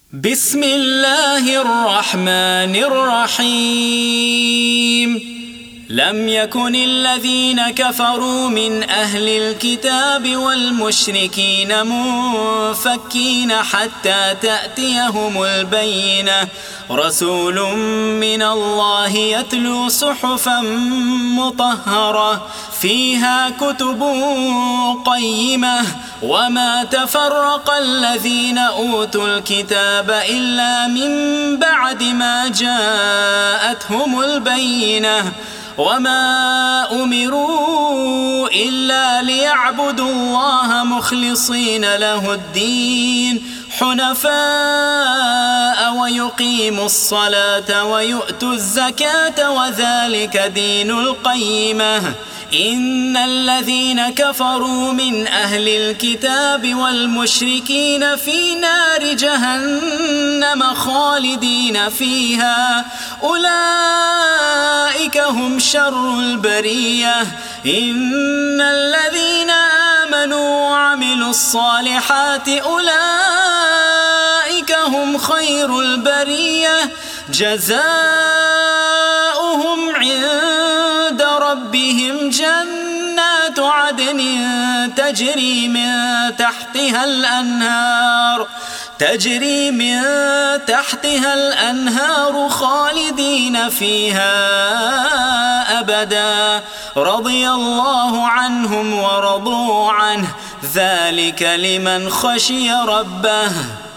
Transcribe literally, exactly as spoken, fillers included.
بسم الله الرحمن الرحيم. لم يكن الذين كفروا من أهل الكتاب والمشركين منفكين حتى تأتيهم البينة، رسول من الله يتلو صحفا مطهرة فيها كتب قيمة، وما تفرق الذين أوتوا الكتاب إلا من بعد ما جاءتهم البينة، وما أمروا إلا ليعبدوا الله مخلصين له الدين حنفاء ويقيموا الصلاة ويؤتوا الزكاة وذلك دين القيمة. إن الذين كفروا من أهل الكتاب والمشركين في نار جهنم خالدين فيها، أولئك هم شر البرية. إن الذين آمنوا وعملوا الصالحات أولئك هم خير البرية، جزاؤهم عند ربهم جنات عدن تجري من تحتها الأنهار تجري من تحتها الأنهار خالدين فيها أبدا، رضي الله عنهم ورضوا عنه، ذلك لمن خشي ربه.